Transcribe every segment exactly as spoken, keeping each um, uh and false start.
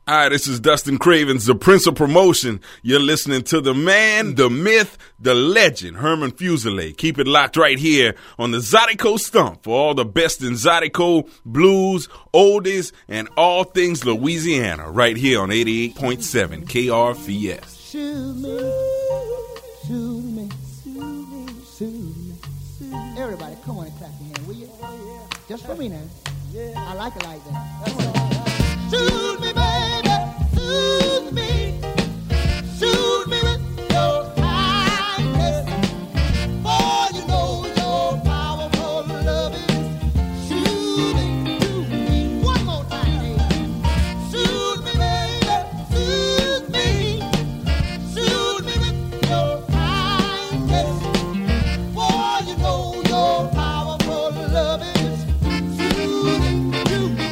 Hi, this is Dustin Cravens, the Prince of Promotion. You're listening to the man, the myth, the legend, Herman Fuselier. Keep it locked right here on the Zydeco Stump for all the best in Zydeco, blues, oldies, and all things Louisiana, right here on eighty-eight point seven K R V S. Shoot me, shoot me, shoot me, shoot me, shoot me. Everybody, come on and clap your hands, will you? Oh, yeah. Just for me now. Yeah. I like it like that. That's all right. Shoot me, baby, shoot me, shoot me with your kindness, for you know your powerful love is shooting to me. One more time, shoot me, baby, shoot me, shoot me with your kindness, for you know your powerful love is shooting to me.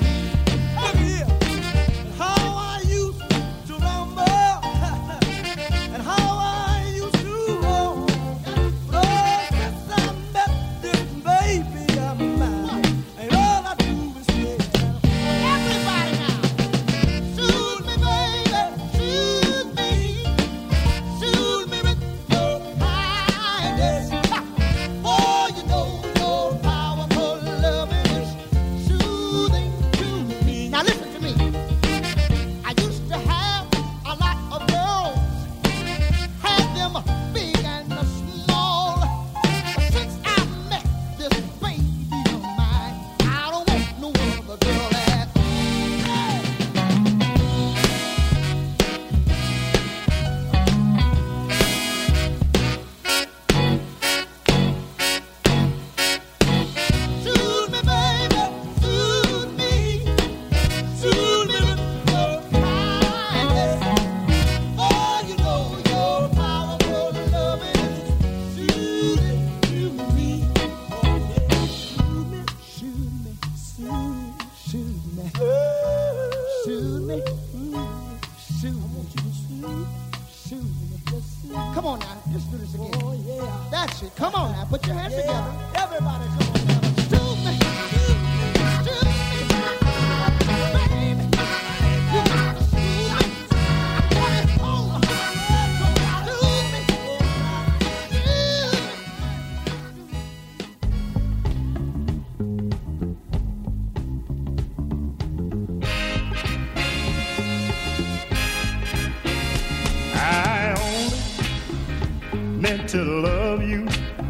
To love you,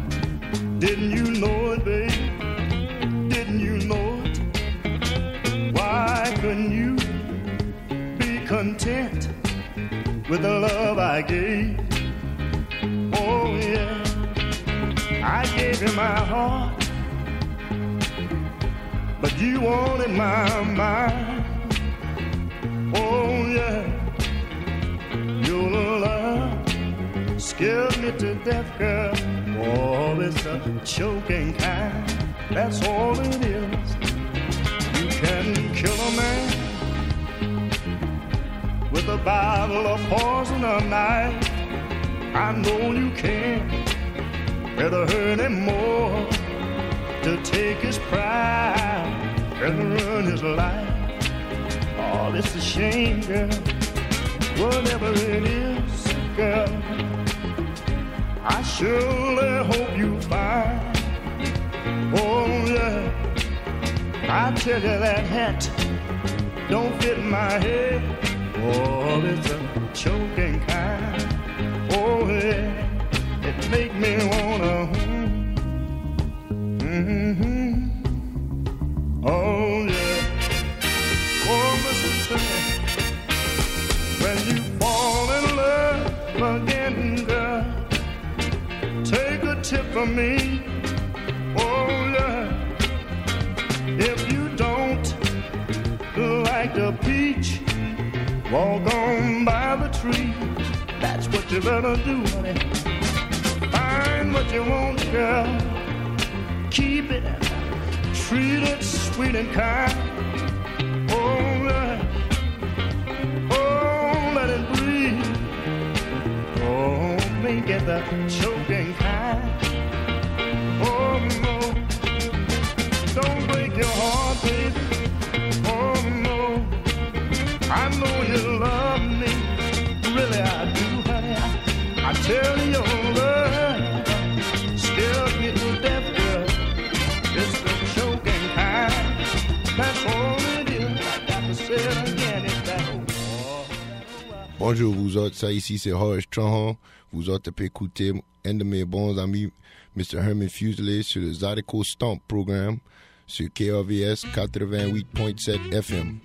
didn't you know it, babe? Didn't you know it? Why couldn't you be content with the love I gave? Oh yeah, I gave you my heart, but you wanted my mind. Oh yeah, your love scared me to death, girl. Oh, it's a choking kind. That's all it is. You can kill a man with a bottle of poison or knife. I know you can. Better hurt him more to take his pride and ruin his life. Oh, it's a shame, girl. Whatever it is, girl, I surely hope you find. Oh yeah, I tell you that hat don't fit my head. Oh, it's a choking kind. Oh yeah, it make me wanna. Mm-hmm. Oh yeah. Oh, listen to me. When you fall in love again, girl, take a tip from me. Oh yeah. If you don't like the peach, walk on by the tree. That's what you better do, honey. Find what you want, girl. Keep it, treat it sweet and kind. Oh yeah. Oh, let it breathe. Oh, make it the choking kind. Oh no, don't break your heart, baby. Oh no, I know you Bonjour vous autres, ça ici c'est Horace Trahan. Vous autres pouvez écouter un de mes bons amis, mister Herman Fuselier, sur le Zydeco Stomp programme sur K R V S quatre-vingt-huit point sept F M.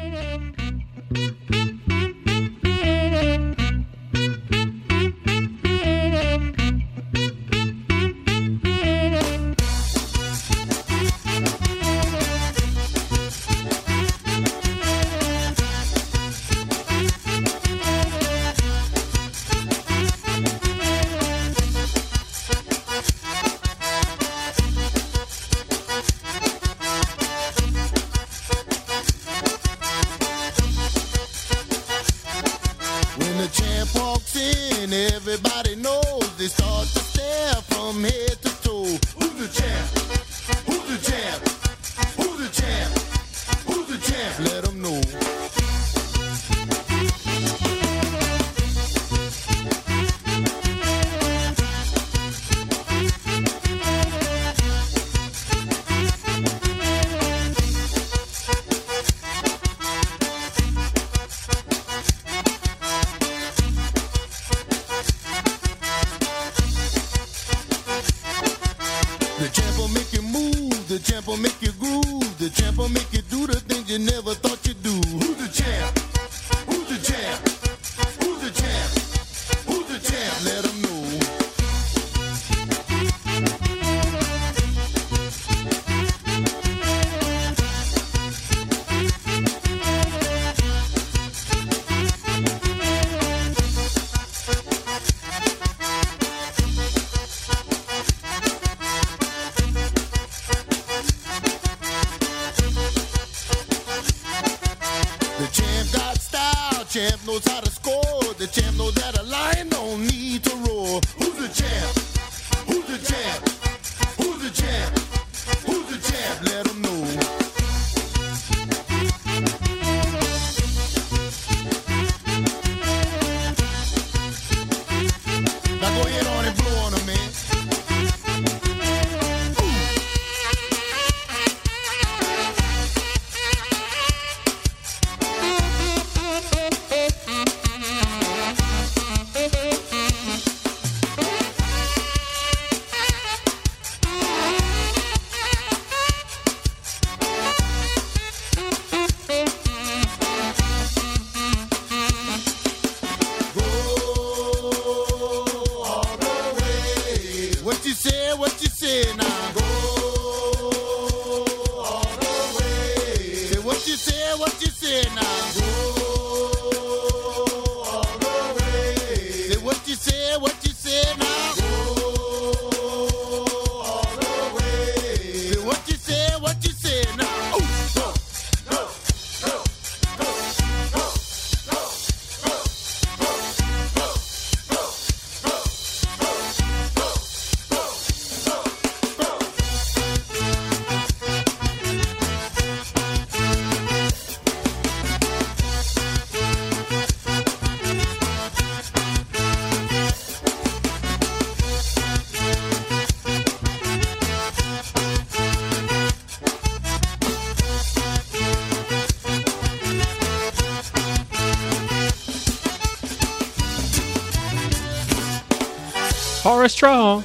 Horace Trahan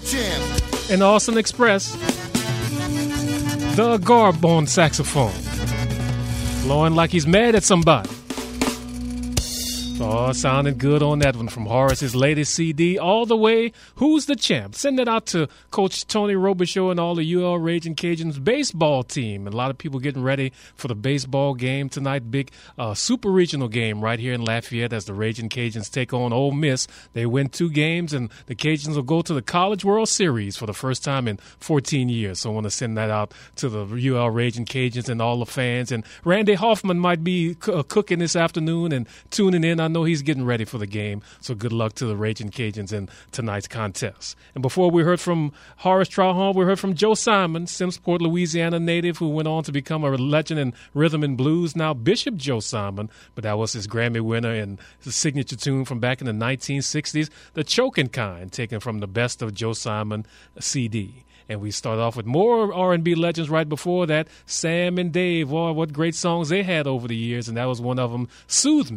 and Austin Express, Doug Garb on saxophone, blowing like he's mad at somebody. Oh, sounding good on that one from Horace's latest C D, all the way. Who's the Champ? Send it out to Coach Tony Robichaux and all the U L Raging Cajuns baseball team. And a lot of people getting ready for the baseball game tonight. Big uh, super regional game right here in Lafayette as the Raging Cajuns take on Ole Miss. They win two games, and the Cajuns will go to the College World Series for the first time in fourteen years. So I want to send that out to the U L Raging Cajuns and all the fans. And Randy Hoffman might be c- uh, cooking this afternoon and tuning in. I know he's getting ready for the game, so good luck to the Raging Cajuns in tonight's contest. And before we heard from Horace Trahan, we heard from Joe Simon, Simpsport, Louisiana native, who went on to become a legend in rhythm and blues, now Bishop Joe Simon, but that was his Grammy winner and his signature tune from back in the nineteen sixties, The Choking Kind, taken from the Best of Joe Simon C D. And we start off with more R and B legends right before that. Sam and Dave, oh, what great songs they had over the years, and that was one of them, Soothe Me,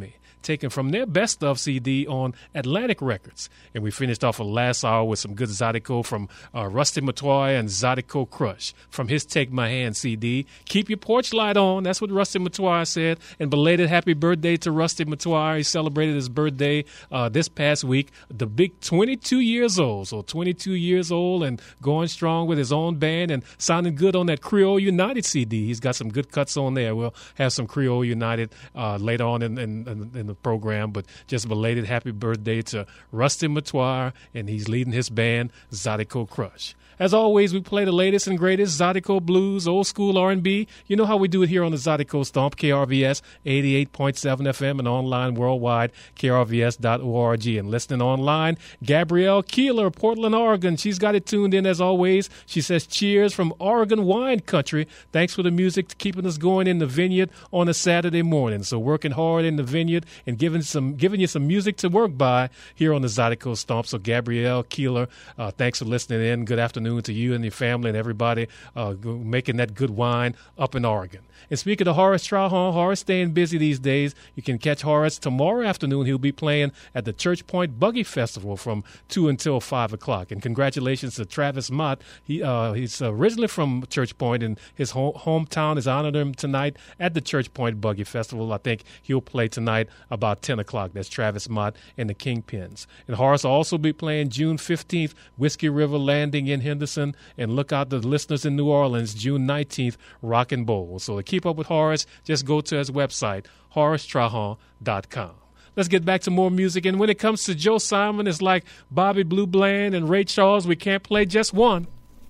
taken from their Best Of C D on Atlantic Records. And we finished off the last hour with some good Zydeco from uh, Rusty Matoya and Zydeco Crush from his Take My Hand C D. Keep your porch light on. That's what Rusty Matoya said. And belated happy birthday to Rusty Matoya. He celebrated his birthday uh, this past week. The big twenty-two years old. So twenty-two years old and going strong with his own band and sounding good on that Creole United C D. He's got some good cuts on there. We'll have some Creole United uh, later on in, in, in, in the program. But just belated happy birthday to Rusty Matoya, and he's leading his band, Zydeco Crush. As always, we play the latest and greatest Zydeco blues, old school R and B. You know how we do it here on the Zydeco Stomp, K R V S eighty-eight point seven F M and online worldwide, K R V S dot org. And listening online, Gabrielle Keeler, Portland, Oregon. She's got it tuned in as always. She says, cheers from Oregon wine country. Thanks for the music, keeping us going in the vineyard on a Saturday morning. So working hard in the vineyard and giving some giving you some music to work by here on the Zydeco Stomp. So Gabrielle Keeler, uh, thanks for listening in. Good afternoon to you and your family and everybody uh, making that good wine up in Oregon. And speaking of Horace Trahan, Horace staying busy these days. You can catch Horace tomorrow afternoon. He'll be playing at the Church Point Buggy Festival from two until five o'clock. And congratulations to Travis Mott. He, uh, he's originally from Church Point, and his home, hometown has honored him tonight at the Church Point Buggy Festival. I think he'll play tonight about ten o'clock. That's Travis Mott and the Kingpins. And Horace will also be playing June fifteenth, Whiskey River Landing in Henderson. And look out the listeners in New Orleans, June nineteenth, Rock and Bowl. So to keep up with Horace, just go to his website, horace trahan dot com. Let's get back to more music. And when it comes to Joe Simon, it's like Bobby Blue Bland and Ray Charles. We can't play just one.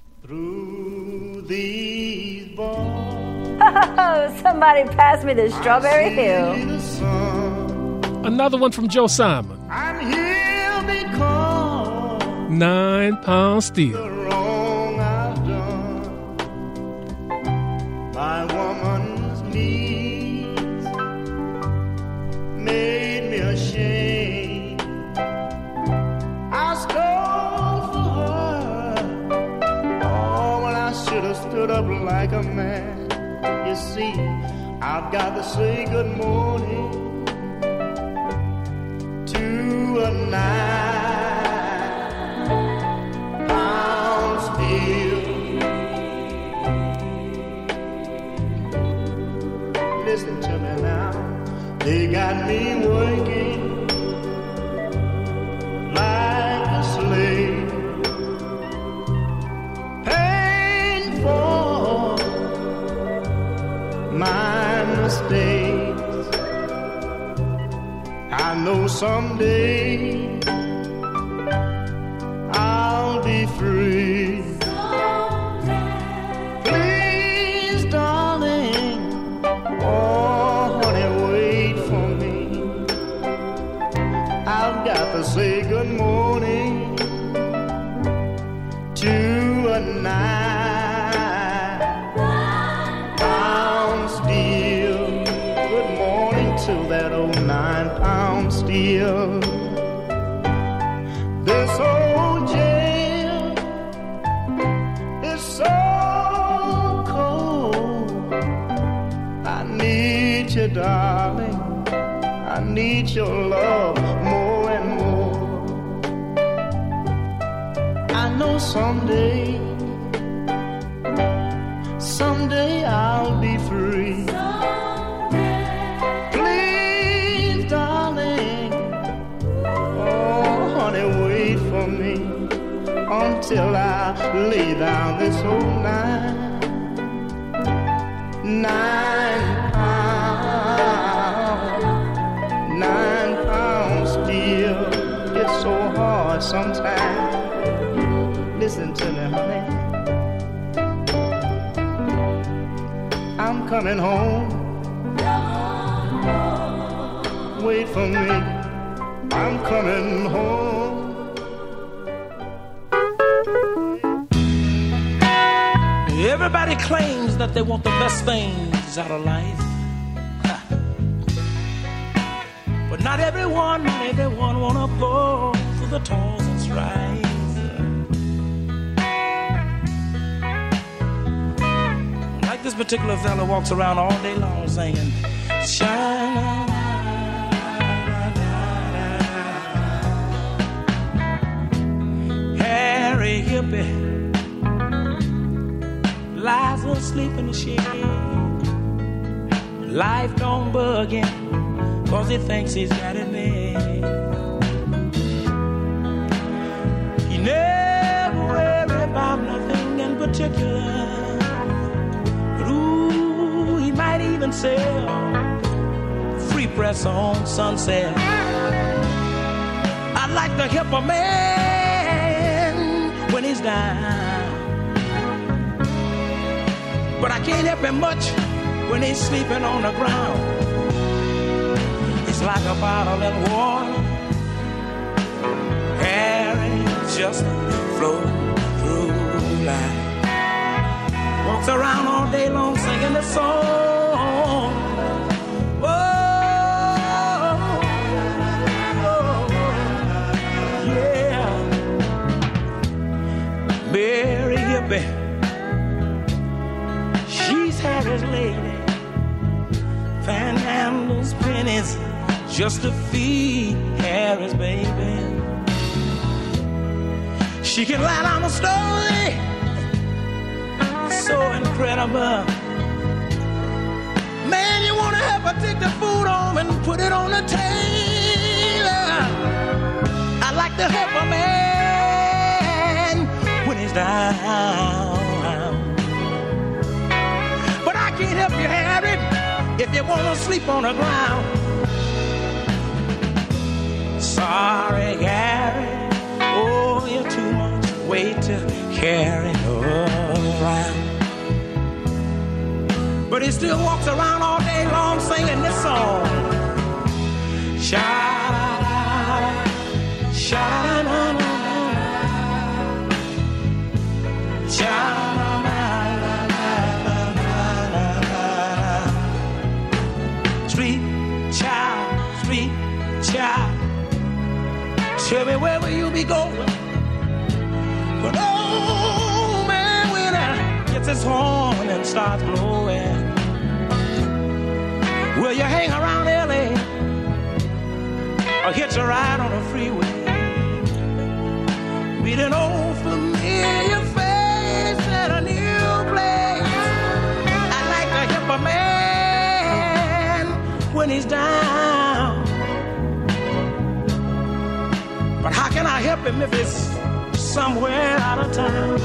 Through these bars, Oh, somebody pass me the Strawberry Hill. Another one from Joe Simon. I'm here because Nine Pound the Steel. wrong I've done. My woman's needs made me ashamed. I stole for her. Oh, well, I should have stood up like a man. You see, I've got to say good morning to a nine pound steel. Listen to me now. They got me working like a slave, paying for my mistakes. I know someday I'll be free. Please, darling, oh, honey, wait for me. I've got to say good morning to a nine pound steel. Good morning to that old nine pound steel. This old jail is so cold. I need you, darling. I need your love more and more. I know someday, someday I'll be free. Please, darling, oh, honey, wait for me until I lay down this old nine, nine pound, nine pound steel. It's so hard sometimes. Listen to me, honey. I'm coming home. Wait for me. I'm coming home. Everybody claims that they want the best things out of life. Ha. But not everyone, not everyone wanna go through the toils and strife. Like this particular fella walks around all day long singing, shine, Mary hippie lies asleep in the shade. Life don't bug him, cause he thinks he's got it made. He never worried about nothing in particular. But ooh, he might even sell free press on Sunset. I'd like to help a man when he's down, but I can't help him much when he's sleeping on the ground. It's like a bottle in water, Harry just flow through life. Walks around all day long singing this song. Oh, oh, yeah. Mary hippie, she's Harry's lady. Panhandles, pennies, just to feed Harry's baby. She can write down a story so incredible. Man, you wanna help her take the food home and put it on the table. I like to help a man when he's down, but I can't help you, Harry, if you wanna sleep on the ground. Sorry, Harry, oh, you're too much weight to carry around. But he still walks around all day long singing this song. Sha-da-da, sha-da-da-da, sha-da-da-da. Street child, street child, tell me where will you be going? But oh man, when I gets his horn and starts blowing, will you hang around L A or hitch a ride on the freeway? Meet an old familiar face at a new place. I like to help a man when he's down, but how can I help him if it's somewhere out of town?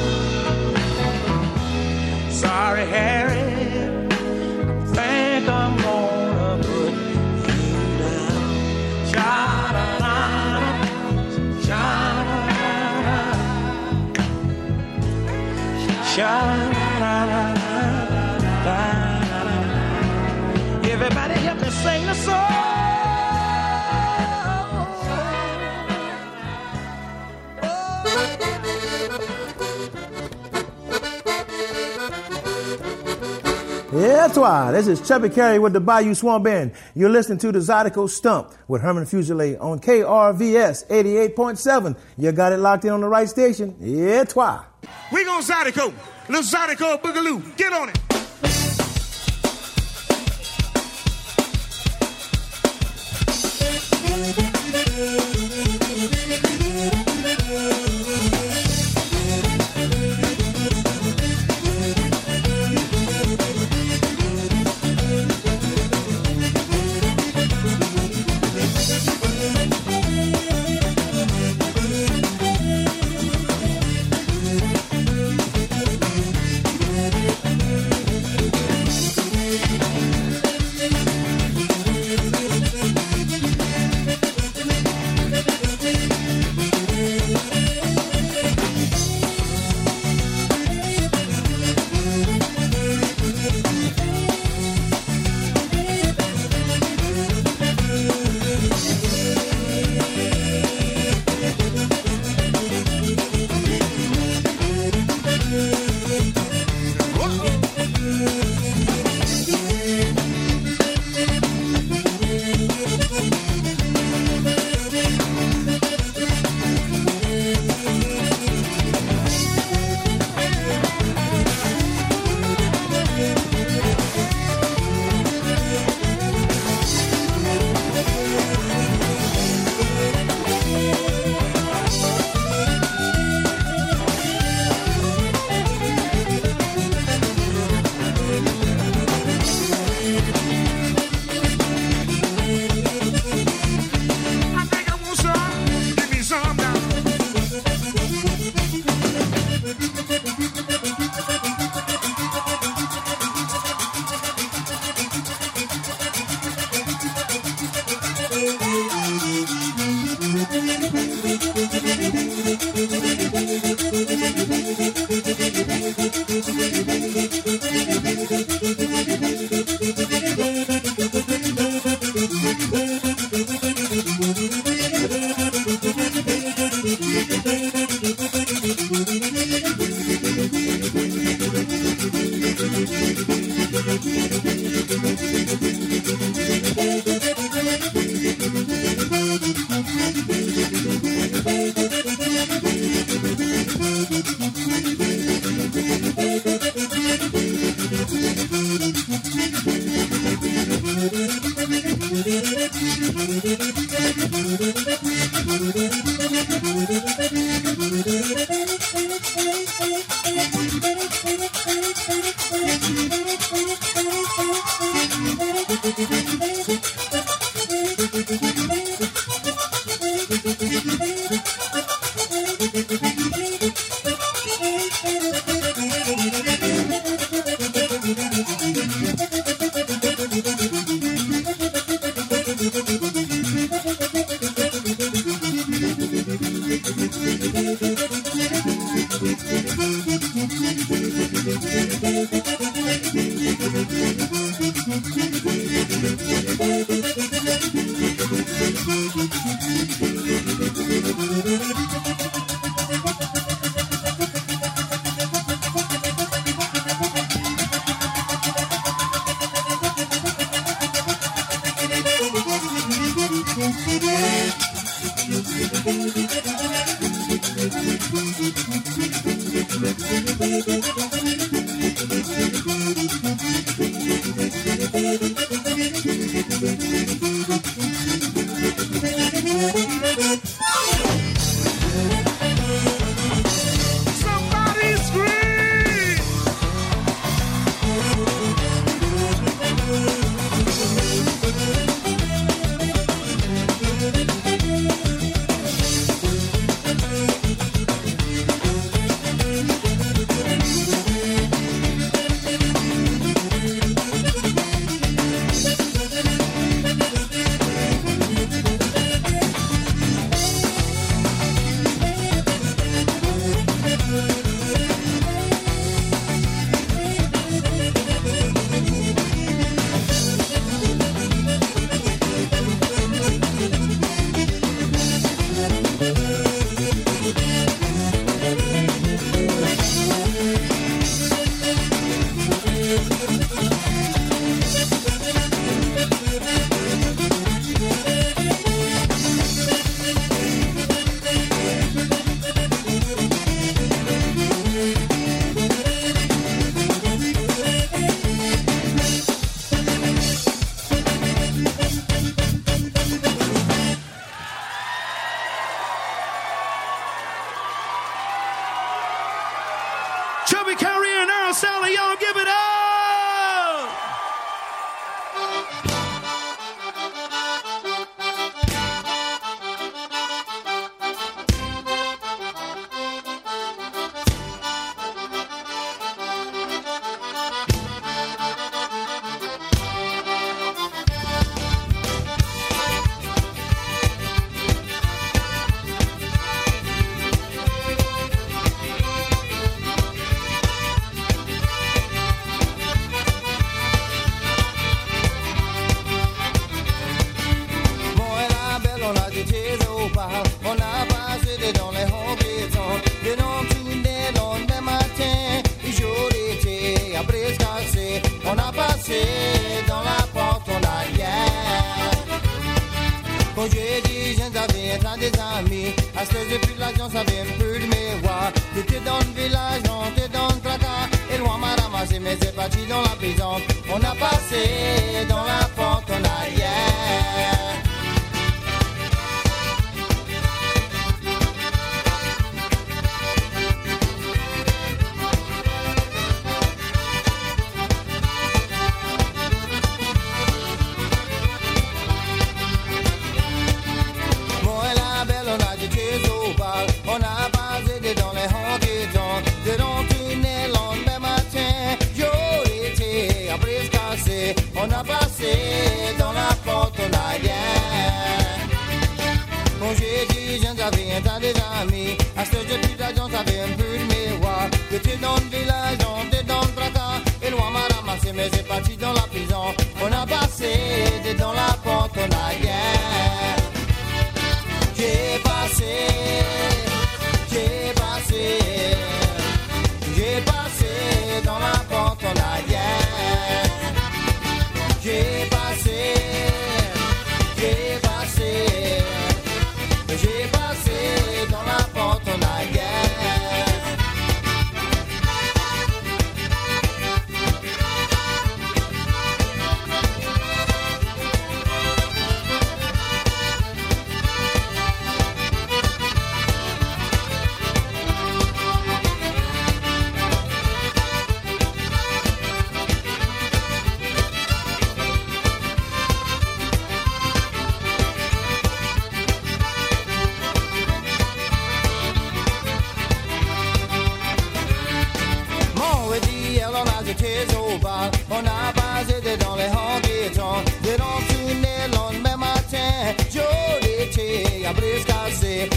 Sorry, Harry, think I'm gonna put you down. Sha-da-da-da, sha-da-da-da, sha-da-da-da-da. Everybody help me sing the song. Yeah, toi. This is Chubby Carey with the Bayou Swamp Band. You're listening to the Zydeco Stump with Herman Fuselier on K R V S eighty-eight point seven. You got it locked in on the right station. Yeah, toi. We gon' Zydeco. Little Zydeco Boogaloo. Get on it. Chubby Curry and Earl Sally, y'all give it up!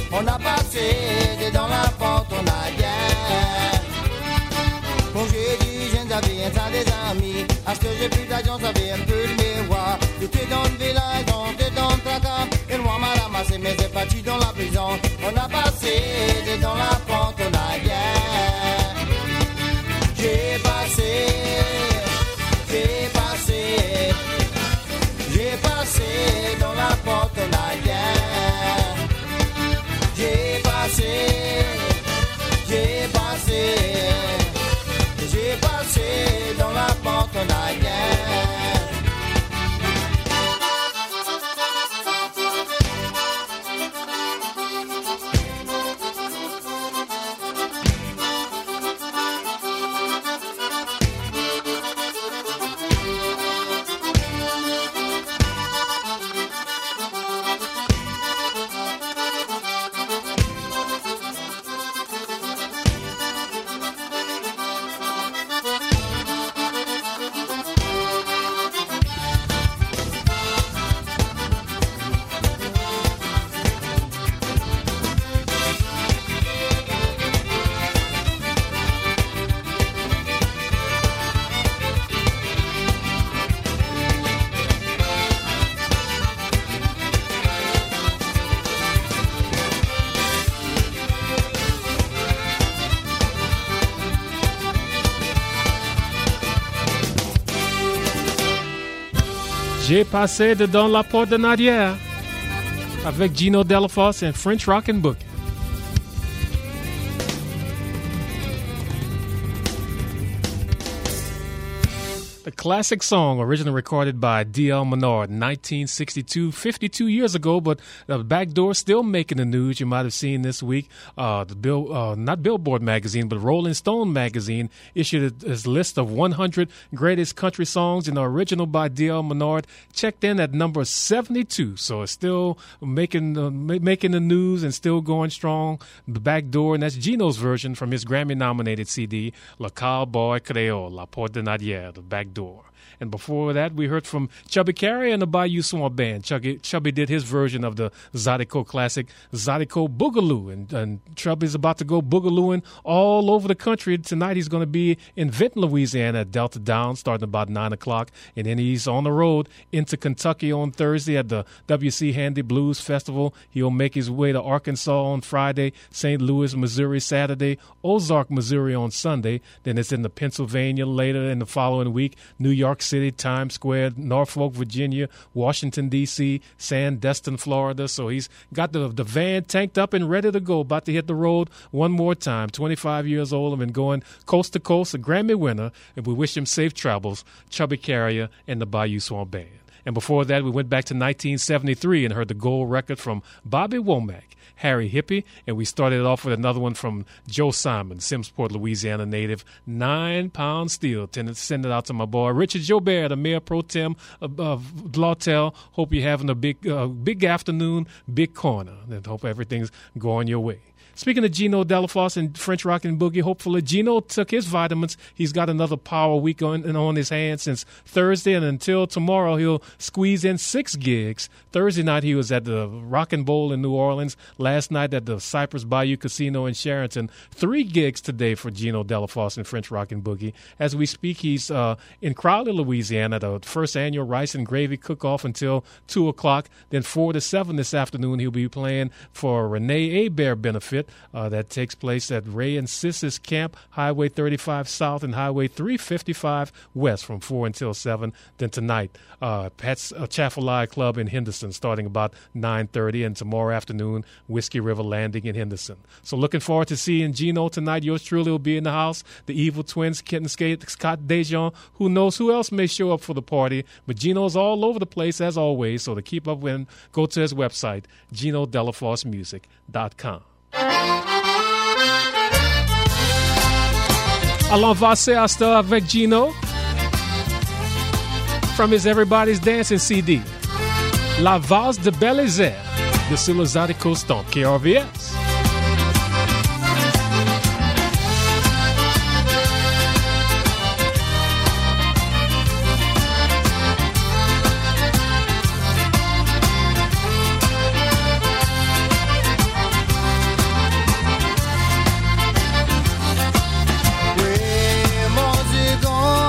Dans la porte, on a gagné. Quand j'ai dit vie, ça des amis. À ce que j'ai plus d'argent, ça fait un peu de mémoire. Tu te donnes village, on te donne tracas. Et moi, madame, c'est mais c'est parti dans la prison. On a passé, c'est dans la pente, on a rien. J'ai passé, j'ai passé, j'ai passé dans la porte, on a rien. J'ai passé, j'ai passé, j'ai passé dans la porte, on a rien. J'ai passé dedans la porte de Nadia avec Gino Delafosse and French Rockin' Boogie. The classic song, originally recorded by D L Menard in nineteen sixty-two, fifty-two years ago, but the Back Door still making the news. You might have seen this week, uh, the Bill, uh, not Billboard magazine, but Rolling Stone magazine issued a, a list of one hundred greatest country songs, and the original by D L Menard checked in at number seventy-two. So it's still making uh, making the news and still going strong. The Back Door, and that's Gino's version from his Grammy-nominated C D, Le Cowboy Creole, La Porte de Nadia, the Back Door. And before that, we heard from Chubby Carey and the Bayou Swamp Band. Chubby, Chubby did his version of the Zydeco classic, Zydeco Boogaloo. And, and Chubby's about to go boogalooing all over the country. Tonight he's going to be in Vinton, Louisiana at Delta Downs starting about nine o'clock. And then he's on the road into Kentucky on Thursday at the W C Handy Blues Festival. He'll make his way to Arkansas on Friday, Saint Louis, Missouri Saturday, Ozark, Missouri on Sunday. Then it's in the Pennsylvania later in the following week, New York City, Times Square, Norfolk, Virginia, Washington, D C, Sandestin, Florida. So he's got the, the van tanked up and ready to go, about to hit the road one more time. twenty-five years old and been going coast to coast, a Grammy winner, and we wish him safe travels, Chubby Carrier and the Bayou Swamp Band. And before that, we went back to nineteen seventy-three and heard the gold record from Bobby Womack, Harry Hippie, and we started it off with another one from Joe Simon, Simmsport, Louisiana native, Nine Pound Steel. Tend to send it out to my boy Richard Jobert, the Mayor Pro Tem of, of Lawtell. Hope you're having a big, uh, big afternoon, big corner, and hope everything's going your way. Speaking of Gino Delafosse and French Rockin' Boogie, hopefully Gino took his vitamins. He's got another power week on, on his hands since Thursday, and until tomorrow he'll squeeze in six gigs. Thursday night he was at the Rockin' Bowl in New Orleans. Last night at the Cypress Bayou Casino in Sheraton. Three gigs today for Gino Delafosse and French Rockin' Boogie. As we speak, he's uh, in Crowley, Louisiana, the first annual Rice and Gravy Cook-Off until two o'clock. Then four to seven this afternoon he'll be playing for Renee Hebert benefit. Uh, that takes place at Ray and Sis's Camp, Highway thirty-five South and Highway three fifty-five West from four until seven. Then tonight, uh, Pat's uh, Chaffalai Club in Henderson starting about nine thirty, and tomorrow afternoon, Whiskey River Landing in Henderson. So looking forward to seeing Gino tonight. Yours truly will be in the house. The Evil Twins, Kitten Skate, Scott Dejon. Who knows who else may show up for the party. But Gino's all over the place as always. So to keep up with him, go to his website, gino delafosse music dot com. Alors, va se hasta avec Gino from his Everybody's Dancing C D. La Valse de Bel-Air de sur le Zydeco Stomp, K R V S. Oui, mon Dieu,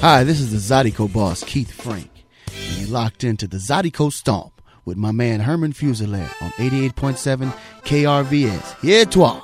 Hi, this is the Zydeco boss, Keith Frank. And you're locked into the Zydeco Stomp with my man Herman Fuselier on eighty-eight point seven K R V S. Here toi.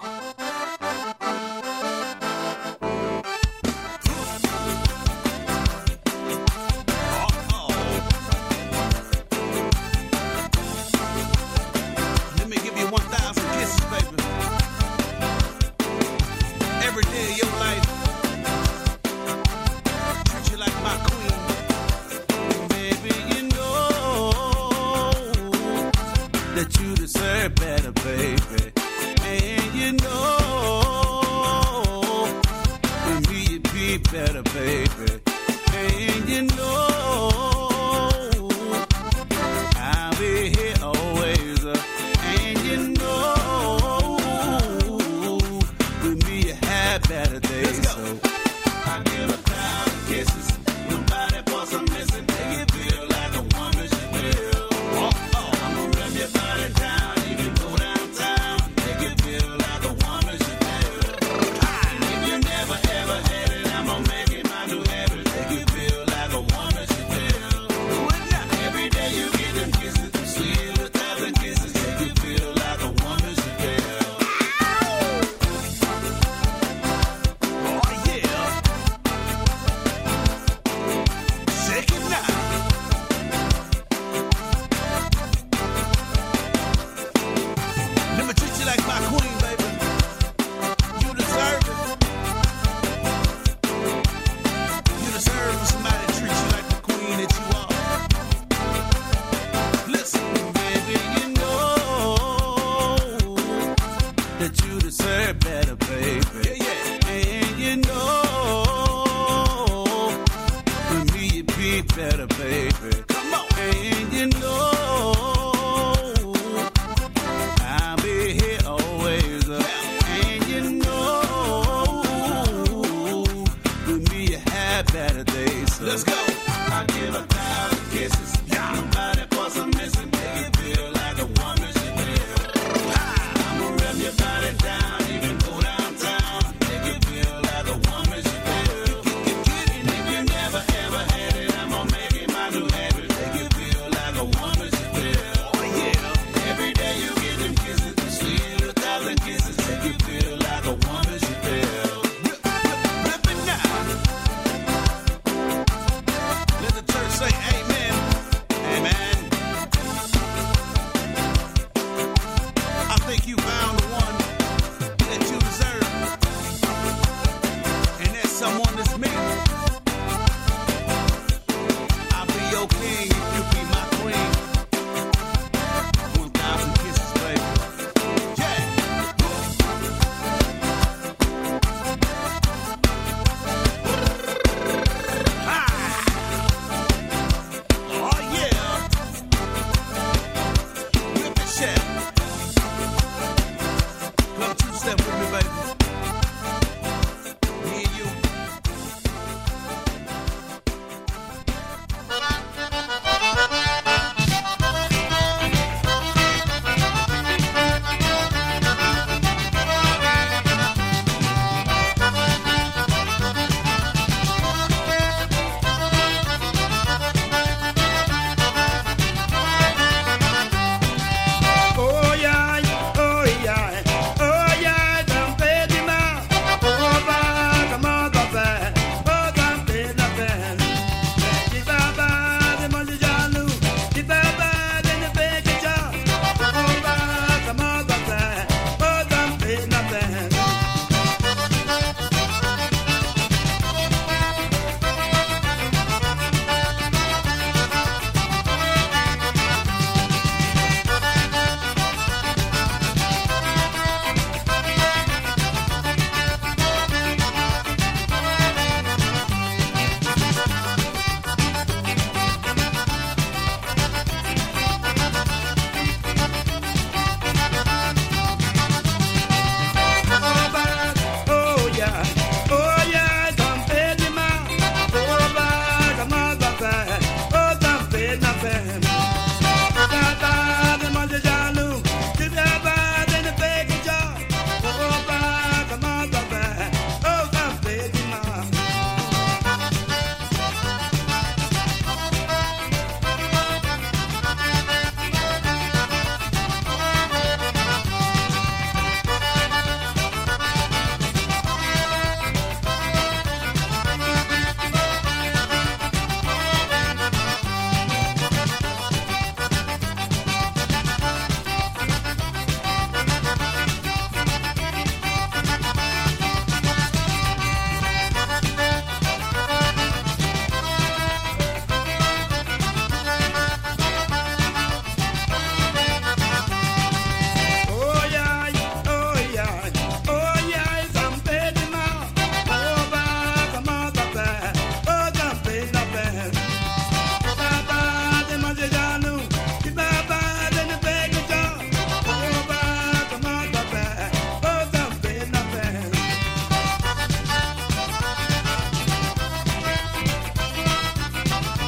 Oh yeah, oh yeah, don't play the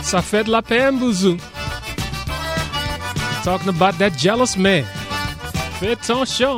Ça fait de la peine, Bouzou. Talking about that jealous man. Fais attention.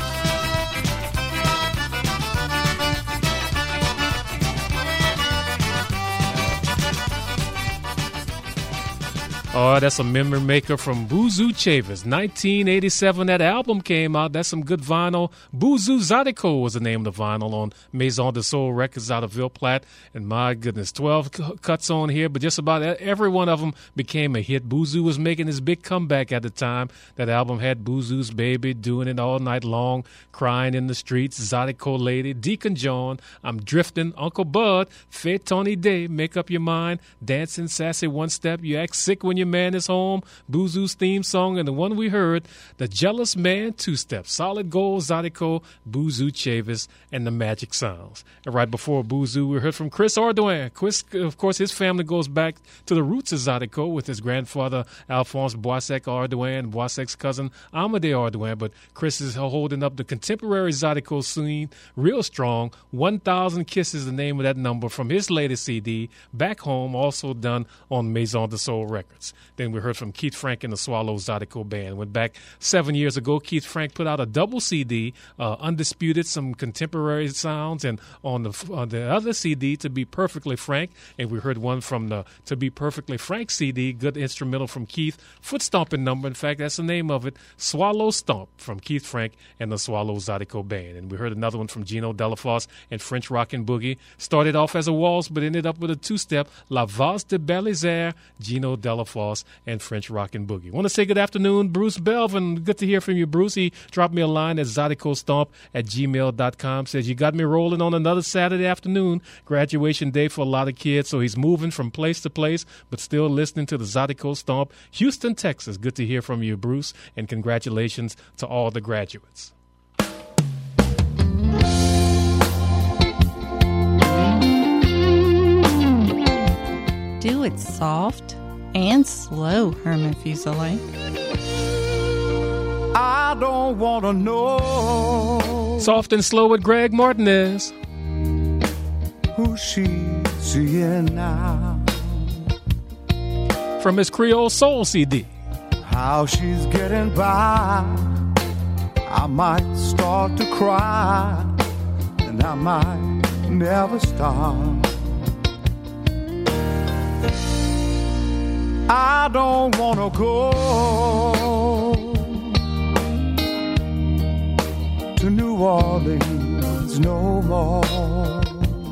Oh, that's a memory maker from Bouzou Chavis. nineteen eighty-seven, that album came out. That's some good vinyl. Bouzou Zydeco was the name of the vinyl on Maison de Soul Records out of Ville Platte. And my goodness, twelve c- cuts on here, but just about every one of them became a hit. Bouzou was making his big comeback at the time. That album had Bouzou's Baby, Doing It All Night Long, Crying in the Streets, Zydeco Lady, Deacon John, I'm Drifting, Uncle Bud, Fait Tony Day, Make Up Your Mind, Dancing, Sassy One Step, You Act Sick When You Man is Home, Bouzou's theme song, and the one we heard, The Jealous Man Two-Step, Solid Gold, Zydeco, Bouzou Chavis, and the Magic Sounds. And right before Bouzou, we heard from Chris Ardoin. Chris, of course, his family goes back to the roots of Zydeco with his grandfather, Alphonse Boissec Ardoin, Boissec's cousin, Amadé Ardoin, but Chris is holding up the contemporary Zydeco scene real strong. one thousand Kisses, the name of that number from his latest C D, Back Home, also done on Maison de Soul Records. Then we heard from Keith Frank and the Swallow Zydeco Band. Went back seven years ago, Keith Frank put out a double C D, uh, Undisputed, some contemporary sounds, and on the on the other C D, To Be Perfectly Frank, and we heard one from the To Be Perfectly Frank C D, good instrumental from Keith, Foot Stomping Number, in fact, that's the name of it, Swallow Stomp, from Keith Frank and the Swallow Zydeco Band. And we heard another one from Gino Delafosse and French Rockin' Boogie. Started off as a waltz, but ended up with a two-step, La Valse de Belisaire, Gino Delafosse and French Rockin' Boogie. Want to say good afternoon, Bruce Belvin. Good to hear from you, Bruce. He dropped me a line at zydeco-stomp at gmail dot com. Says, you got me rolling on another Saturday afternoon, graduation day for a lot of kids, so he's moving from place to place, but still listening to the Zydeco Stomp. Houston, Texas. Good to hear from you, Bruce, and congratulations to all the graduates. Do it soft and slow, Herman Fuselier. I don't want to know. Soft and slow with Greg Martinez. Who she's seeing now. From his Creole Soul C D. How she's getting by. I might start to cry, and I might never stop. I don't wanna go to New Orleans no more.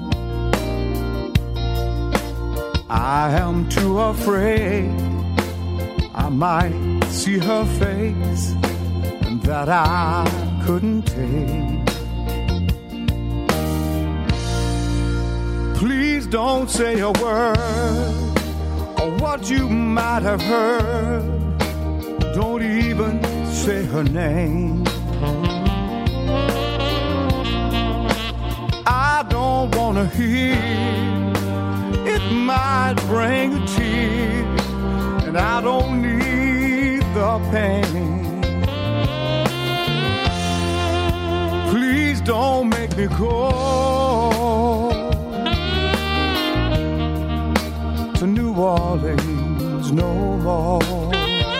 I am too afraid I might see her face, and that I couldn't take. Please don't say a word or what you might have heard. Don't even say her name. I don't wanna hear. It might bring a tear, and I don't need the pain. Please don't make me go to New Orleans no more.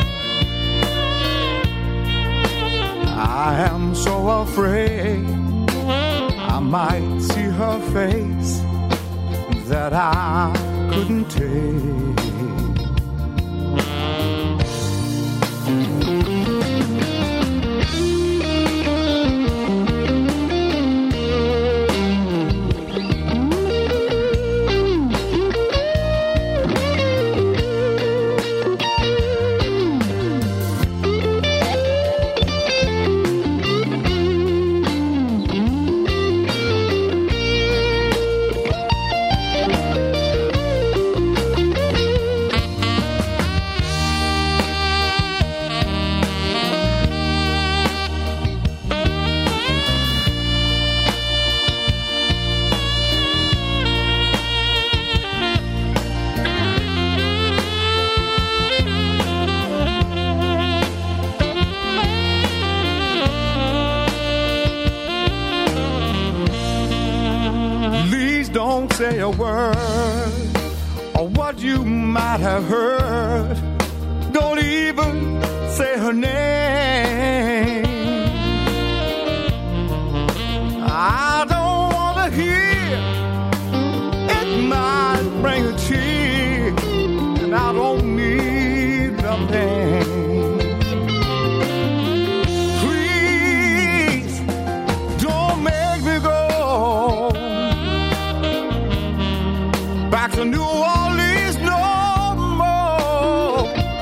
I am so afraid I might see her face that I couldn't take. Say a word or what you might have heard. Don't even say her name. I don't want to hear. It might bring a tear, and I don't need the pain. Please don't make me go back to New Orleans no more.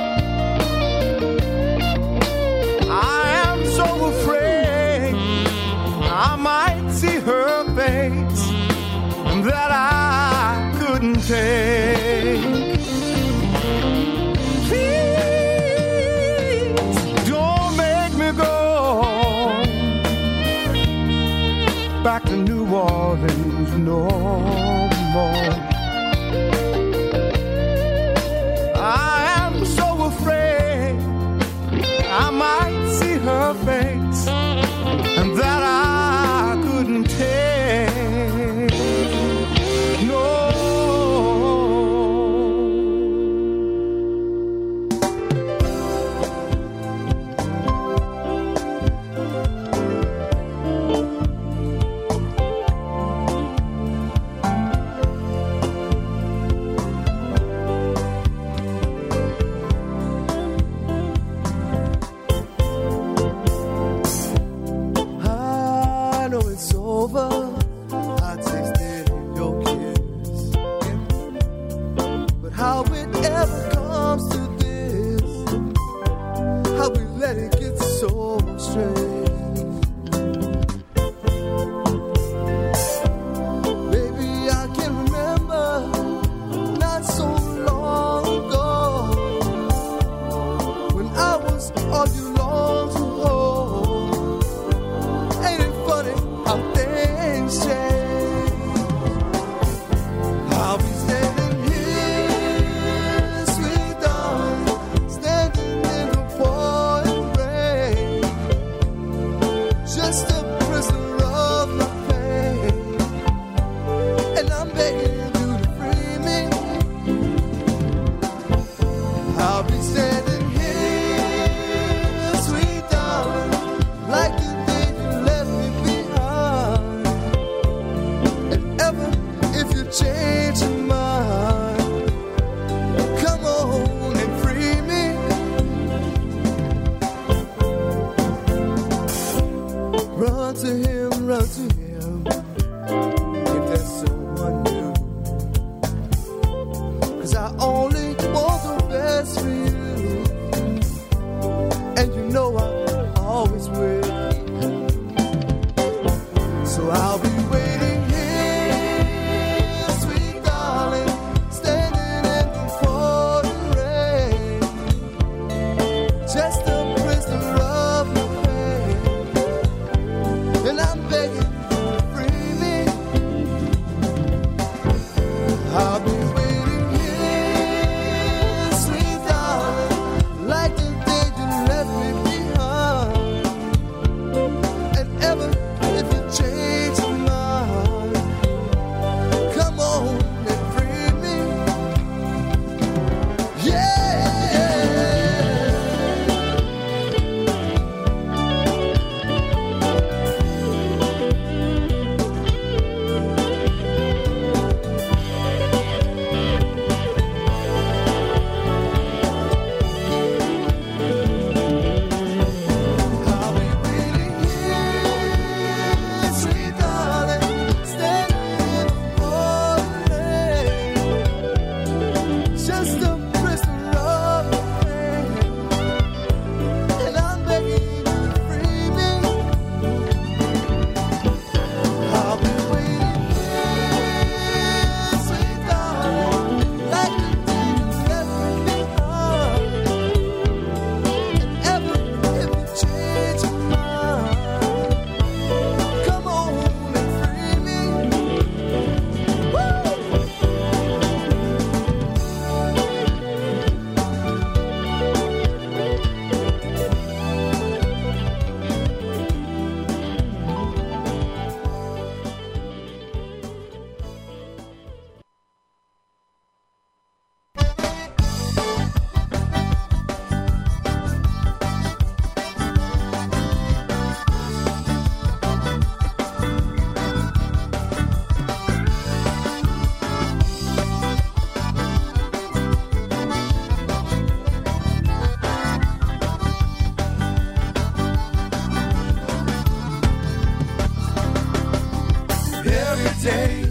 I am so afraid I might see her face that I couldn't take. Please don't make me go back to New Orleans no more. I am so afraid I might see her face and that I couldn't take. No. I know it's over. I tasted your kiss, but how it ever comes to this, how we let it get so strange. Baby, I can remember not so long ago when I was all you long to hold. Ain't it funny how things change? I'll be standing here, sweet darling, standing in the pouring rain, just a prisoner of my pain, and I'm begging you to free me. I'll be standing here, sweet darling, like the day you left me behind. And ever, if you change your mind, come on and free me. Run to him, run to him, if there's someone new. 'Cause I only want the best for you, and you know I always will. So I'll be waiting here, sweet darling, standing in the pouring rain, just a prisoner of my pain, and I'm begging you to free me. I'll be waiting here, sweet darling, like the day you left me behind, and ever if you change your mind. say